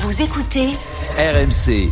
Vous écoutez RMC.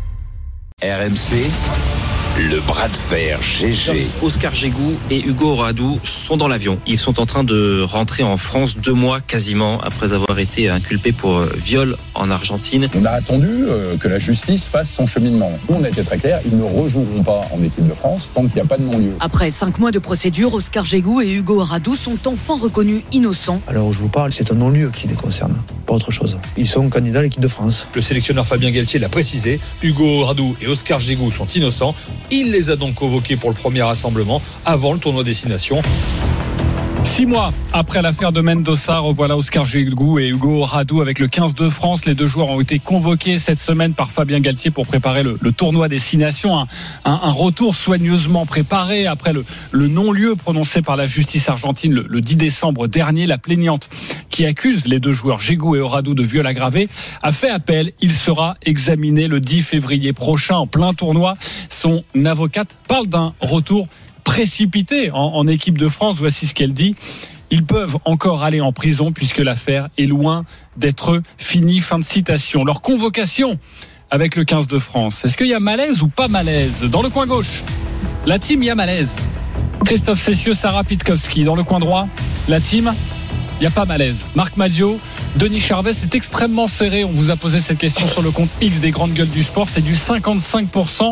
RMC, le bras de fer GG. Oscar Jégou et Hugo Radou sont dans l'avion. Ils sont en train de rentrer en France 2 mois quasiment après avoir été inculpés pour viol en Argentine. On a attendu que la justice fasse son cheminement. Nous, on a été très clair, ils ne rejoueront pas en équipe de France tant qu'il n'y a pas de non-lieu. Après 5 mois de procédure, Oscar Jégou et Hugo Radou sont enfin reconnus innocents. À l'heure où je vous parle, c'est un non-lieu qui les concerne, pas autre chose. Ils sont candidats à l'équipe de France. Le sélectionneur Fabien Galtier l'a précisé, Hugo Radou et Oscar Jégou sont innocents. Il les a donc convoqués pour le premier rassemblement avant le tournoi Destination. 6 mois après l'affaire de Mendoza, revoilà Oscar Jégou et Hugo Radou avec le 15 de France. Les 2 joueurs ont été convoqués cette semaine par Fabien Galtier pour préparer le tournoi Destination. Un retour soigneusement préparé après le non-lieu prononcé par la justice argentine le 10 décembre dernier. La plaignante qui accuse les 2 joueurs, Jégou et Radou, de viol aggravé, a fait appel. Il sera examiné le 10 février prochain en plein tournoi. Son avocate parle d'un retour précipité en équipe de France. Voici ce qu'elle dit. Ils peuvent encore aller en prison puisque l'affaire est loin d'être finie. Fin de citation. Leur convocation avec le 15 de France. Est-ce qu'il y a malaise ou pas malaise? Dans le coin gauche, la team, il y a malaise. Christophe Cessieux, Sarah Pitkowski. Dans le coin droit, la team, il n'y a pas malaise. Marc Madiot, Denis Charvet, c'est extrêmement serré. On vous a posé cette question sur le compte X des grandes gueules du sport. C'est du 55%,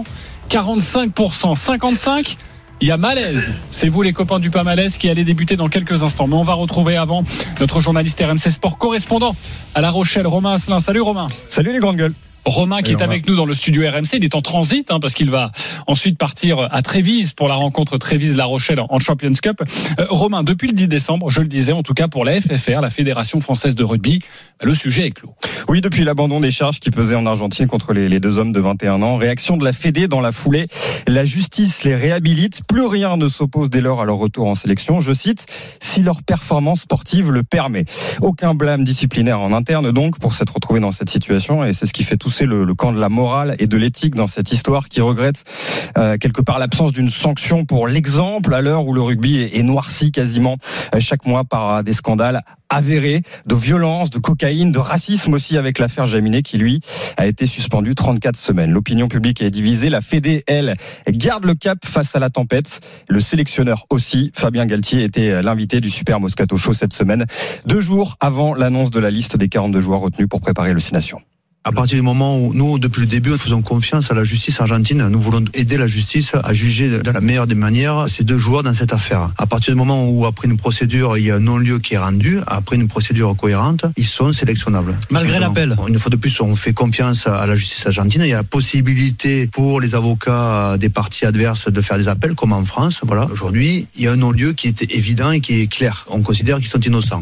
45%. 55%, il y a malaise. C'est vous les copains du pas malaise qui allez débuter dans quelques instants. Mais on va retrouver avant notre journaliste RMC Sport correspondant à La Rochelle, Romain Asselin. Salut Romain. Salut les grandes gueules. Romain qui est avec nous dans le studio RMC, il est en transit parce qu'il va ensuite partir à Trévise pour la rencontre Trévise-La Rochelle en Champions Cup. Romain, depuis le 10 décembre, je le disais en tout cas pour la FFR, la Fédération Française de Rugby, le sujet est clos. Oui, depuis l'abandon des charges qui pesaient en Argentine contre les 2 hommes de 21 ans, réaction de la Fédé dans la foulée, la justice les réhabilite, plus rien ne s'oppose dès lors à leur retour en sélection, je cite, si leur performance sportive le permet. Aucun blâme disciplinaire en interne donc pour s'être retrouvé dans cette situation et c'est ce qui fait tousser le camp de la morale et de l'éthique dans cette histoire qui regrette quelque part l'absence d'une sanction pour l'exemple à l'heure où le rugby est noirci quasiment chaque mois par des scandales avérés de violence, de cocaïne, de racisme aussi avec l'affaire Jaminet qui lui a été suspendu 34 semaines. L'opinion publique est divisée, la Fédé elle garde le cap face à la tempête. Le sélectionneur aussi, Fabien Galtier était l'invité du Super Moscato Show cette semaine, 2 jours avant l'annonce de la liste des 42 joueurs retenus pour préparer le 6 Nations. À partir du moment où nous, depuis le début, nous faisons confiance à la justice argentine, nous voulons aider la justice à juger de la meilleure des manières ces 2 joueurs dans cette affaire. À partir du moment où, après une procédure, il y a un non-lieu qui est rendu, après une procédure cohérente, ils sont sélectionnables. Malgré l'appel. Une fois de plus, on fait confiance à la justice argentine. Il y a la possibilité pour les avocats des parties adverses de faire des appels, comme en France. Voilà. Aujourd'hui, il y a un non-lieu qui est évident et qui est clair. On considère qu'ils sont innocents.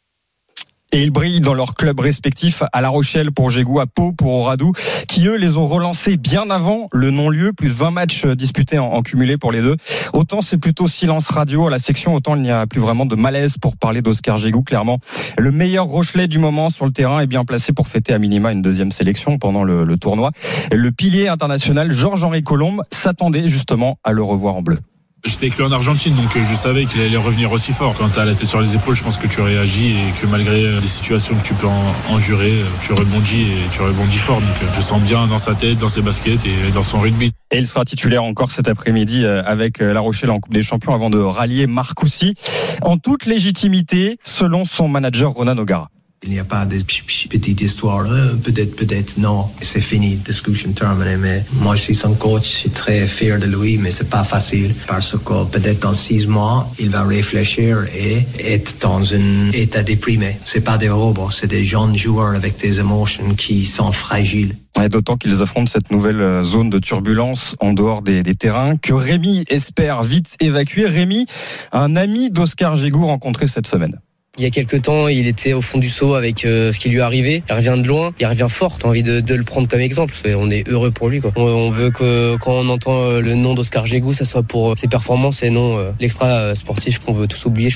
Et ils brillent dans leurs clubs respectifs à La Rochelle pour Jégou, à Pau pour Radou, qui eux les ont relancés bien avant le non-lieu, plus de 20 matchs disputés en cumulé pour les 2. Autant c'est plutôt silence radio à la section, autant il n'y a plus vraiment de malaise pour parler d'Oscar Jégou. Clairement, le meilleur Rochelais du moment sur le terrain est bien placé pour fêter à minima une 2e sélection pendant le tournoi. Le pilier international Georges-Henri Colombe s'attendait justement à le revoir en bleu. J'étais avec lui en Argentine, donc je savais qu'il allait revenir aussi fort. Quand t'as la tête sur les épaules, je pense que tu réagis et que malgré les situations que tu peux endurer, tu rebondis et tu rebondis fort. Donc je sens bien dans sa tête, dans ses baskets et dans son rugby. Et il sera titulaire encore cet après-midi avec La Rochelle en Coupe des Champions avant de rallier Marcoussis en toute légitimité, selon son manager Ronan O'Gara. Il n'y a pas de petite histoire, peut-être, non, c'est fini, discussion terminée, mais moi je suis son coach, je suis très fier de lui, mais c'est pas facile, parce que peut-être dans 6 mois, il va réfléchir et être dans un état déprimé. C'est pas des robots, c'est des jeunes joueurs avec des émotions qui sont fragiles. Et d'autant qu'ils affrontent cette nouvelle zone de turbulence en dehors des terrains que Rémi espère vite évacuer. Rémi, un ami d'Oscar Jégou rencontré cette semaine. Il y a quelques temps, il était au fond du seau avec ce qui lui est arrivé. Il revient de loin, il revient fort. T'as envie de le prendre comme exemple. On est heureux pour lui, quoi. On veut que quand on entend le nom d'Oscar Jégou, ça soit pour ses performances et non l'extra sportif qu'on veut tous oublier, je pense.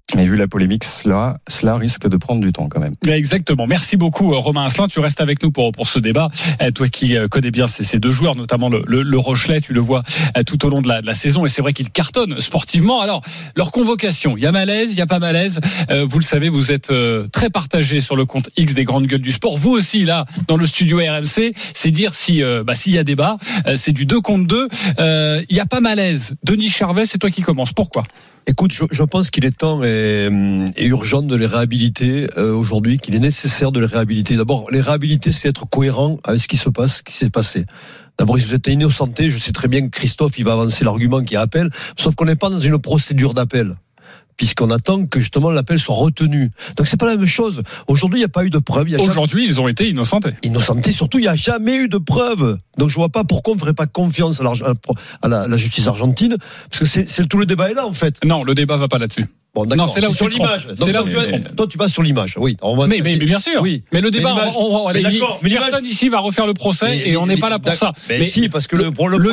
Et vu la polémique, cela risque de prendre du temps quand même. Exactement. Merci beaucoup Romain Asselin. Tu restes avec nous pour ce débat. Toi qui connais bien ces deux joueurs, notamment le Rochelet, tu le vois tout au long de la saison. Et c'est vrai qu'ils cartonnent sportivement. Alors, leur convocation, il y a malaise, il n'y a pas malaise. Vous le savez, vous êtes très partagés sur le compte X des grandes gueules du sport. Vous aussi, là, dans le studio RMC, c'est dire s'il y a débat. C'est du 2 contre 2. Il n'y a pas malaise. Denis Charvet, c'est toi qui commence. Pourquoi ? Écoute, je pense qu'il est temps et urgent de les réhabiliter aujourd'hui, qu'il est nécessaire de les réhabiliter. D'abord, les réhabiliter, c'est être cohérent avec ce qui se passe, ce qui s'est passé. D'abord, ils étaient innocentés. Je sais très bien que Christophe, il va avancer l'argument qui appelle, sauf qu'on n'est pas dans une procédure d'appel, puisqu'on attend que justement l'appel soit retenu. Donc c'est pas la même chose. Aujourd'hui, il n'y a pas eu de preuves. Aujourd'hui, ils ont été innocentés. Innocentés, surtout, il n'y a jamais eu de preuves. Donc je vois pas pourquoi on ne ferait pas confiance à la justice argentine, parce que c'est tout le débat est là en fait. Non, le débat va pas là-dessus. Bon, d'accord. Non, c'est là où sur l'image. Donc, toi, tu vas sur l'image. Oui. Mais bien sûr. Oui. Mais le débat, personne ici va refaire le procès et on n'est pas là pour ça. Mais si, parce que le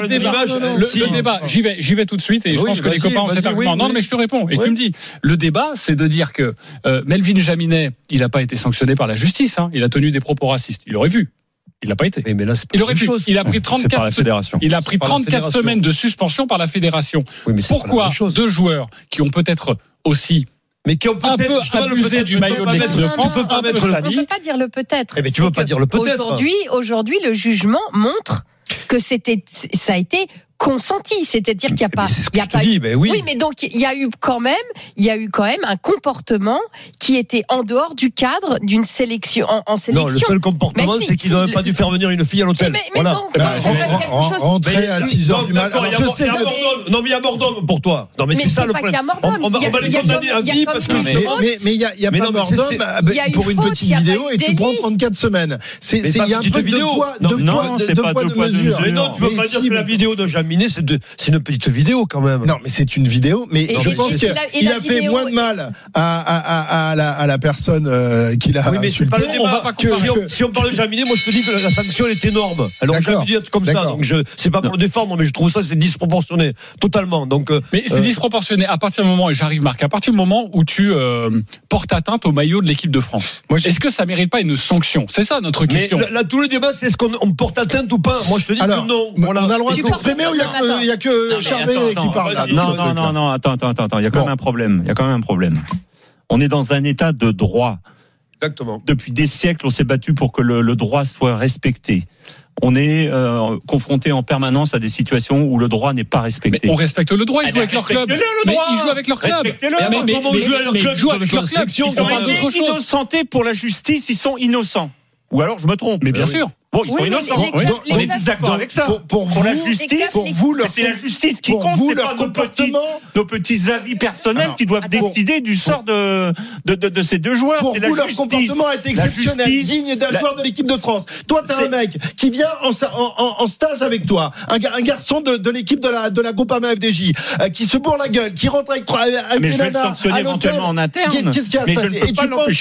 débat, j'y vais tout de suite et je pense que les copains ont cet argument. Non, mais je te réponds. Et tu me dis, le débat, c'est de dire que Melvin Jaminet, il n'a pas été sanctionné par la justice. Il a tenu des propos racistes. Il aurait pu. Il n'a pas été. Mais là, c'est pas il aurait pu. Il a pris 34 semaines de suspension par la fédération. Pourquoi deux joueurs qui ont peut-être aussi un peu abusé du maillot de l'équipe de France, on ne peut pas dire le peut-être. Mais tu ne veux pas dire le peut-être. Aujourd'hui, le jugement montre que ça a été consenti, c'est-à-dire qu'il n'y a pas, oui, mais donc il y a eu quand même un comportement qui était en dehors du cadre d'une sélection en sélection. Non, le seul comportement, c'est qu'ils n'auraient pas dû faire venir une fille à l'hôtel. Voilà. Rentrer à 6h du matin. Non, mais il y a Mordom pour toi. Non, mais c'est ça le problème. On va les condamner à vie parce que mais il y a pas Mordom pour une petite vidéo et tu prends 34 semaines. Il y a un truc de poids de mesure. Mais non, tu ne peux pas dire que la vidéo de Jaminet, c'est une petite vidéo quand même. Non, mais c'est une vidéo. Mais je pense qu'il a fait moins de mal à la personne qui l'a insulté. Oui, mais c'est pas le débat. Si on parle de Jaminet, moi je te dis que la sanction elle est énorme. Alors jamais dit comme ça. Donc c'est pas pour le défendre, mais je trouve ça c'est disproportionné totalement. Donc mais c'est disproportionné à partir du moment, et j'arrive Marc, à partir du moment où tu portes atteinte au maillot de l'équipe de France. Est-ce que ça mérite pas une sanction? C'est ça notre question. Là tout le débat c'est est-ce qu'on porte atteinte ou pas. Moi je te dis que non. On a le droit de s'exprimer ou il y a que Charvet qui parle là. Non, attends, il y a quand même un problème. On est dans un état de droit. Exactement. Depuis des siècles, on s'est battu pour que le droit soit respecté. On est confronté en permanence à des situations où le droit n'est pas respecté. Mais on respecte le droit, ils jouent avec leur club. Mais ils jouent avec leur club. Mais ils jouent avec leur club. Ils sont innocentés pour la justice, ils sont innocents. Ou alors je me trompe. Mais bien sûr. Bon, ils sont innocents. On est tous d'accord avec ça. Pour la justice, c'est la justice qui compte. C'est pas nos petits avis personnels qui doivent décider du sort de ces deux joueurs. Pour vous, leur comportement est exceptionnel, digne d'un joueur de l'équipe de France. Toi, t'as un mec qui vient en stage avec toi, un garçon de l'équipe de la Groupama FDJ, qui se bourre la gueule, qui rentre avec mais je vais le sanctionner éventuellement en interne. Qu'est-ce qui va se passer? Et tu penses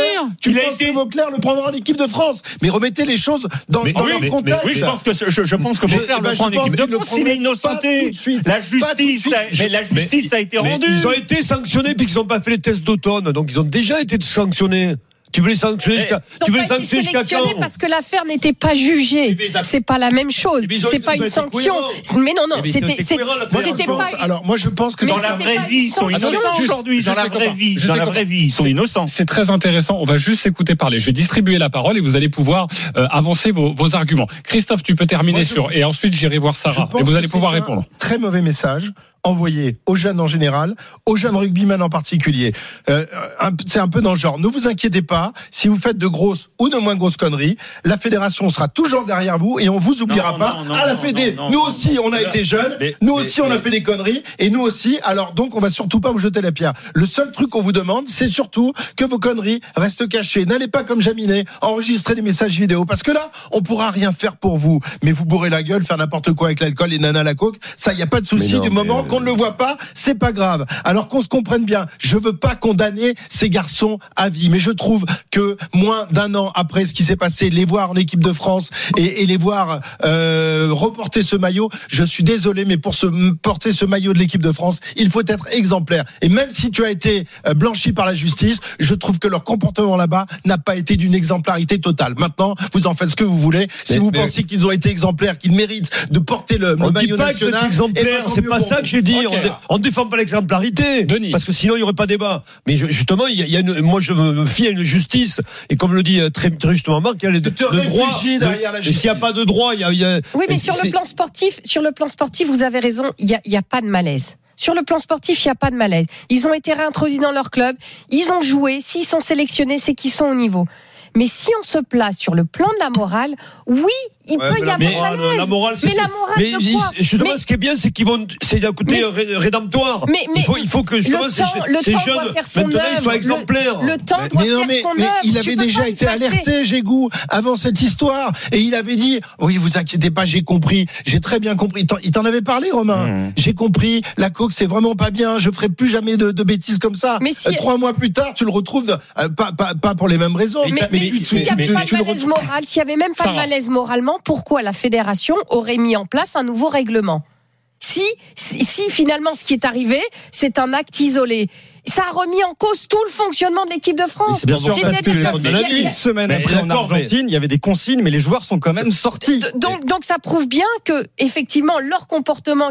que Vauclair le prendra en équipe de France? Mais remettez les choses dans leur contexte. Oui, je pense que Vauclair le prend en équipe de France. Il est innocenté. La justice a été rendue. Ils ont été sanctionnés puis qu'ils n'ont pas fait les tests d'automne. Donc ils ont déjà été sanctionnés. Tu veux les sanctionner jusqu'à quand? Parce que l'affaire n'était pas jugée. C'est pas la même chose. C'est pas une sanction. Mais non, c'était pas. Alors moi je pense que dans la vraie vie ils sont innocents aujourd'hui. Dans la vraie vie ils sont innocents. C'est très intéressant. On va juste s'écouter parler. Je vais distribuer la parole et vous allez pouvoir avancer vos arguments. Christophe, tu peux terminer et ensuite j'irai voir Sarah et vous allez pouvoir répondre. Très mauvais message envoyé aux jeunes en général, aux jeunes rugbymen en particulier. C'est un peu dans le genre. Ne vous inquiétez pas, si vous faites de grosses ou de moins grosses conneries, la fédération sera toujours derrière vous et on vous oubliera pas. À la Fédé, nous aussi on a été jeunes, nous aussi on a fait des conneries et nous aussi. Alors donc on va surtout pas vous jeter la pierre. Le seul truc qu'on vous demande, c'est surtout que vos conneries restent cachées. N'allez pas comme Jaminet enregistrer des messages vidéo parce que là on pourra rien faire pour vous. Mais vous bourrez la gueule, faire n'importe quoi avec l'alcool, les nanas, la coke, ça y a pas de souci du moment qu'on ne le voit pas, c'est pas grave. Alors qu'on se comprenne bien, je veux pas condamner ces garçons à vie, mais je trouve que moins d'un an après ce qui s'est passé, les voir en équipe de France et les voir reporter ce maillot, je suis désolé, mais pour porter ce maillot de l'équipe de France, il faut être exemplaire. Et même si tu as été blanchi par la justice, je trouve que leur comportement là-bas n'a pas été d'une exemplarité totale. Maintenant, vous en faites ce que vous voulez. Si vous pensez qu'ils ont été exemplaires, qu'ils méritent de porter le maillot national, exemplaire, c'est pas ça que j'ai dit. Okay. On défend pas l'exemplarité, Denis. parce que sinon il y aurait pas débat. Mais justement, moi je me fie à une justice, et comme le dit très justement Marc, il y a le droit. S'il n'y a pas de droit, il y a. Oui, mais sur le plan sportif, vous avez raison. Il y a pas de malaise. Sur le plan sportif, il n'y a pas de malaise. Ils ont été réintroduits dans leur club, ils ont joué. S'ils sont sélectionnés, c'est qu'ils sont au niveau. Mais si on se place sur le plan de la morale, oui, il peut y avoir malaise. La morale, mais la morale de quoi? Justement, ce qui est bien, c'est qu'ils vont, c'est d'un côté rédemptoire. Il faut que justement ces jeunes maintenant ils soient exemplaires. Le temps doit faire son œuvre. Il avait déjà été alerté, Gégou, avant cette histoire, et il avait dit, oui, vous inquiétez pas, j'ai compris, j'ai très bien compris. Il t'en avait parlé, Romain. J'ai compris, la coke c'est vraiment pas bien, je ferai plus jamais de bêtises comme ça. Mais 3 mois plus tard, tu le retrouves pas pour les mêmes raisons. Mais s'il n'y avait pas de malaise moral, s'il n'y avait même pas de malaise moralement, pourquoi la fédération aurait mis en place un nouveau règlement ? Si finalement ce qui est arrivé, c'est un acte isolé, ça a remis en cause tout le fonctionnement de l'équipe de France. C'est bien sûr parce que une semaine après en Argentine, il y avait des consignes, mais les joueurs sont quand même sortis. Donc ça prouve bien que effectivement leur comportement,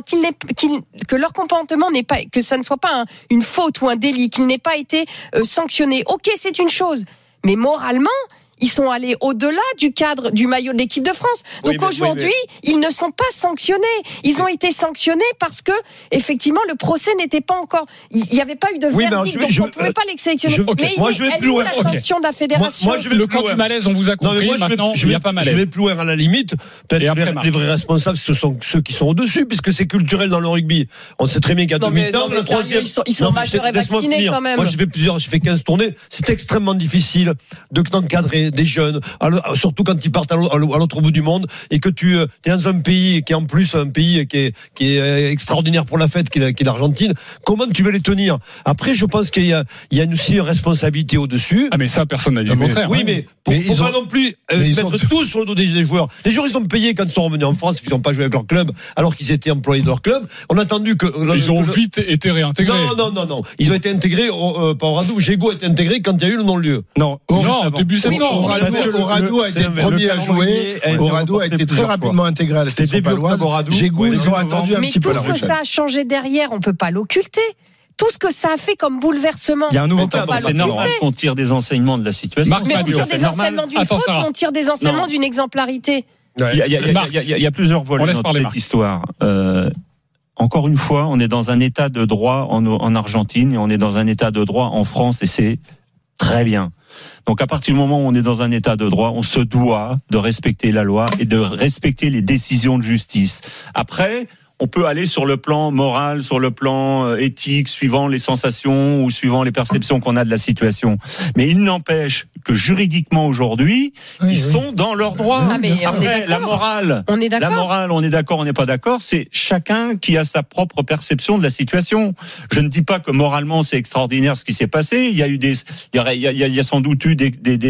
que leur comportement n'est pas, que ça ne soit pas une faute ou un délit, qu'il n'ait pas été sanctionné. Ok, c'est une chose, mais moralement, ils sont allés au-delà du cadre du maillot de l'équipe de France. Donc aujourd'hui, ils ne sont pas sanctionnés. Ils ont été sanctionnés parce que, effectivement, le procès n'était pas encore. Il n'y avait pas eu de verdict, donc on ne pouvait pas les sélectionner. Mais elle est la sanction de la fédération. Le camp du malaise, on vous a compris. Maintenant, il n'y a pas malaise. Je vais plus loin à la limite. Peut-être les vrais responsables, ce sont ceux qui sont au-dessus, puisque c'est culturel dans le rugby. On sait très bien qu'à demi-temps, la troisième. Ils sont majeurs et vaccinés quand même. Moi, j'ai fait 15 tournées. C'est extrêmement difficile d'encadrer des jeunes, surtout quand ils partent à l'autre bout du monde, et que tu es dans un pays qui est en plus un pays qui est extraordinaire pour la fête, qui est l'Argentine. Comment tu veux les tenir? Après, je pense qu'il y a aussi une responsabilité au-dessus. Ah, mais ça, personne n'a dit le contraire. Oui, mais faut pas non plus mettre tout sur le dos des joueurs. Les joueurs, ils ont payé quand ils sont revenus en France, ils n'ont pas joué avec leur club, alors qu'ils étaient employés de leur club. On a attendu que ils ont vite été réintégrés. Non. Ils ont été intégrés pas au Radou. Gégo a été intégré quand il y a eu le non-lieu. Non, début septembre. Oradou a été le premier à jouer. Oradou a été très rapidement intégré à la sélection paloise. Gégou, ils ont attendu un petit peu la Mais tout ce que ça a changé derrière, on ne peut pas l'occulter. Tout ce que ça a fait comme bouleversement. Il y a un nouveau cadre. C'est normal qu'on tire des enseignements de la situation. Mais on tire des enseignements d'une faute ou on tire des enseignements d'une exemplarité? Il y a plusieurs volets dans cette histoire. Encore une fois, on est dans un état de droit en Argentine et on est dans un état de droit en France, et c'est très bien. Donc à partir du moment où on est dans un état de droit, on se doit de respecter la loi et de respecter les décisions de justice. Après, on peut aller sur le plan moral, sur le plan éthique, suivant les sensations ou suivant les perceptions qu'on a de la situation. Mais il n'empêche que juridiquement aujourd'hui, ils sont dans leurs droits. Après, la morale, on est d'accord, on n'est pas d'accord. C'est chacun qui a sa propre perception de la situation. Je ne dis pas que moralement c'est extraordinaire ce qui s'est passé. Il y a sans doute eu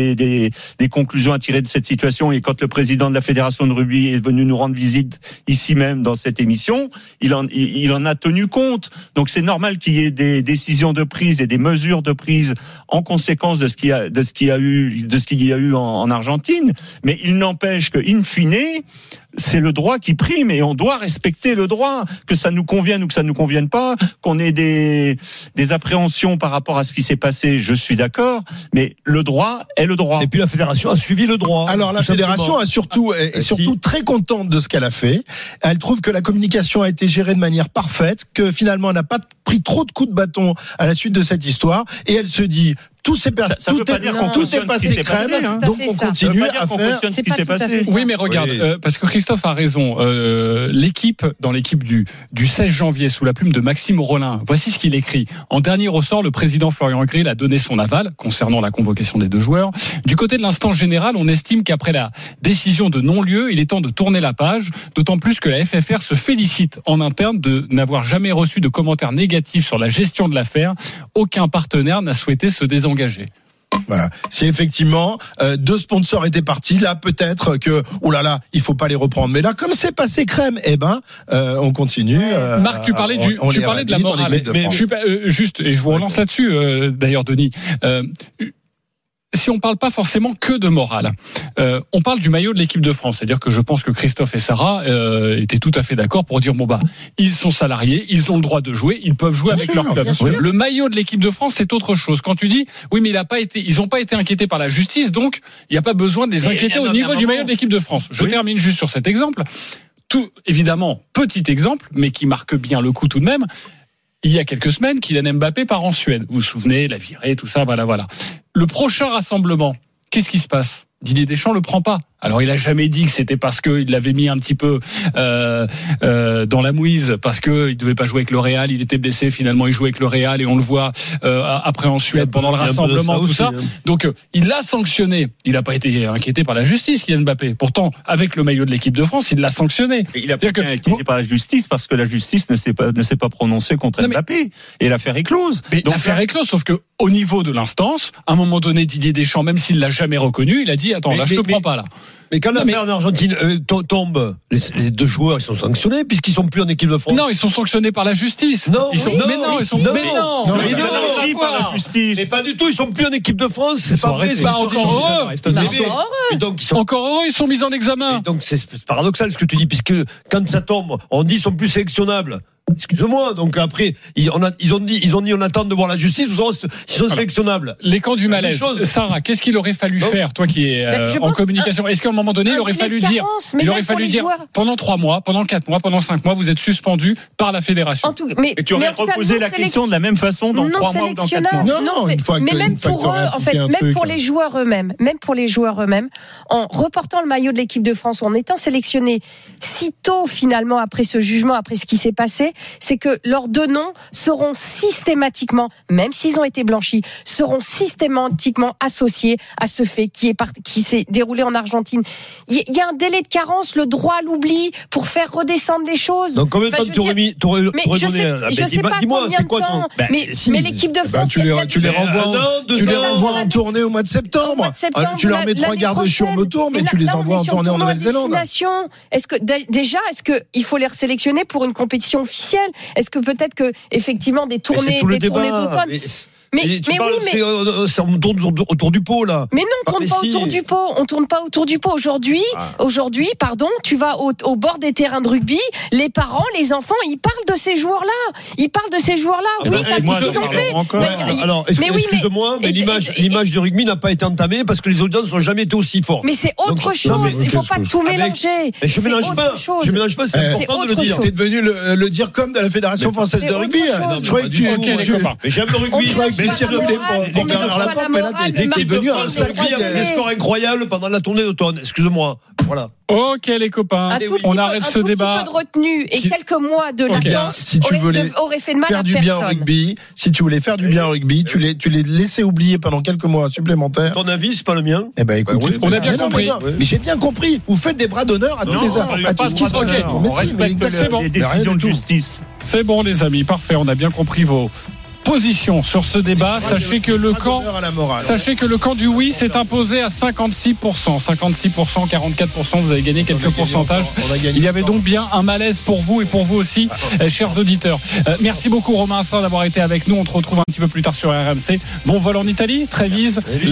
des conclusions à tirer de cette situation. Et quand le président de la fédération de rugby est venu nous rendre visite ici même dans cette émission, il en a tenu compte. Donc c'est normal qu'il y ait des décisions de prise et des mesures de prise en conséquence de ce qu'il y a eu en Argentine. Mais il n'empêche que, in fine, c'est le droit qui prime et on doit respecter le droit, que ça nous convienne ou que ça nous convienne pas, qu'on ait des appréhensions par rapport à ce qui s'est passé, je suis d'accord, mais le droit est le droit. Et puis la fédération a suivi le droit. Alors la fédération est surtout très contente de ce qu'elle a fait. Elle trouve que la communication a été gérée de manière parfaite, que finalement elle n'a pas pris trop de coups de bâton à la suite de cette histoire, et elle se dit tout est passé crème, donc on continue à faire ce qui s'est passé. Oui, mais regarde, parce que Christophe a raison. Dans l'équipe du 16 janvier, sous la plume de Maxime Rollin, voici ce qu'il écrit. En dernier ressort, le président Florian Grill a donné son aval concernant la convocation des deux joueurs. Du côté de l'instance générale, on estime qu'après la décision de non-lieu, il est temps de tourner la page, d'autant plus que la FFR se félicite en interne de n'avoir jamais reçu de commentaires négatifs sur la gestion de l'affaire. Aucun partenaire n'a souhaité se désengager. Voilà. Si effectivement 2 sponsors étaient partis, là peut-être que il faut pas les reprendre. Mais là, comme c'est passé crème, on continue. Marc, tu parlais de la morale. Mais je suis pas, juste, et je vous relance là-dessus. D'ailleurs, Denis. Si on parle pas forcément que de morale, on parle du maillot de l'équipe de France. C'est-à-dire que je pense que Christophe et Sarah étaient tout à fait d'accord pour dire ils sont salariés, ils ont le droit de jouer, ils peuvent jouer avec leur club. Le maillot de l'équipe de France, c'est autre chose. Quand tu dis oui, mais ils ont pas été inquiétés par la justice, donc il n'y a pas besoin de les inquiéter au niveau du maillot de l'équipe de France. Je termine juste sur cet exemple. Tout évidemment, petit exemple, mais qui marque bien le coup tout de même. Il y a quelques semaines, Kylian Mbappé part en Suède. Vous vous souvenez, la virée, tout ça, voilà. Le prochain rassemblement, qu'est-ce qui se passe ? Didier Deschamps le prend pas. Alors il a jamais dit que c'était parce qu'il l'avait mis un petit peu dans la mouise, parce que il devait pas jouer avec le Real, il était blessé, finalement il joue avec le Real et on le voit après en Suède pendant le rassemblement, tout ça. Donc il l'a sanctionné. Il n'a pas été inquiété par la justice, Kylian Mbappé. Pourtant, avec le maillot de l'équipe de France, il l'a sanctionné. Il a pas été inquiété par la justice parce que la justice ne s'est pas prononcée contre Mbappé et l'affaire est close. L'affaire est close, sauf que au niveau de l'instance, à un moment donné, Didier Deschamps, même s'il l'a jamais reconnu, il a dit attends, je te prends pas là. Mais quand l'affaire en Argentine tombe, les deux joueurs ils sont sanctionnés puisqu'ils sont plus en équipe de France. Non, ils sont sanctionnés par la justice. Non, ils sont par la justice. Mais pas du tout, ils sont plus en équipe de France. C'est pas vrai. C'est encore heureux. Encore heureux, ils sont mis en examen. Et donc c'est paradoxal ce que tu dis, puisque quand ça tombe, on dit ils sont plus sélectionnables. Excuse-moi, donc après ils ont dit on attend de voir la justice, ils sont sélectionnables. Les camps du malaise. Sarah, qu'est-ce qu'il aurait fallu faire, toi qui es en communication? Est-ce qu'à un moment donné, il aurait fallu dire pendant 3 mois, pendant 4 mois, pendant 5 mois, vous êtes suspendu par la fédération? Et tu aurais reposé la question de la même façon dans 3 mois ou dans 4 mois? Non, mais même pour eux, en fait, même pour les joueurs eux-mêmes, en reportant le maillot de l'équipe de France, ou en étant sélectionné si tôt finalement après ce jugement, après ce qui s'est passé, c'est que leurs 2 noms seront systématiquement, même s'ils ont été blanchis, seront systématiquement associés à ce fait qui s'est déroulé en Argentine. Il y a un délai de carence, le droit à l'oubli pour faire redescendre les choses. Donc combien de temps t'aurais donné? Je sais pas combien de temps. Mais l'équipe de France, tu les renvoies en tournée au mois de septembre. Tu leur mets 3 garde-chiots autour, mais tu les envoies en tournée en Nouvelle-Zélande. Est-ce que il faut les sélectionner pour une compétition officielle? Est-ce que peut-être que effectivement des tournées d'automne? On tourne autour du pot là. Mais non, on tourne pas autour du pot. On tourne pas autour du pot. Aujourd'hui, tu vas au bord des terrains de rugby. Les parents, les enfants, ils parlent de ces joueurs-là. Oui, parce qu'ils ont fait. Alors, excuse-moi, mais l'image du rugby n'a pas été entamée parce que les audiences n'ont jamais été aussi fortes. Mais c'est autre chose. Il faut pas tout mélanger. Je mélange pas. C'est important de le dire. T'es devenu le dire comme de la Fédération française de rugby. Je croyais que tu. Mais j'aime le rugby. T'es venu à un rugby avec des scores incroyables pendant la tournée d'automne. Excuse-moi. Voilà. Ok les copains, on arrête ce débat. Un tout petit peu de retenue et quelques mois de latence aurait fait de mal à personne. Si tu voulais faire du bien au rugby, tu les laissais oublier pendant quelques mois supplémentaires. Ton avis, c'est pas le mien. Eh ben écoute, on a bien compris. Mais j'ai bien compris. Vous faites des bras d'honneur à tous ce qui se passe. On respecte les décisions de justice. C'est bon les amis, parfait. On a bien compris vos position sur ce débat. Sachez que le camp du oui s'est imposé à 56%. 56%, 44%, vous avez gagné quelques pourcentages. Il y avait donc bien un malaise pour vous et pour vous aussi, chers auditeurs. Merci beaucoup Romain Asselin d'avoir été avec nous. On te retrouve un petit peu plus tard sur RMC. Bon vol en Italie, Trévise.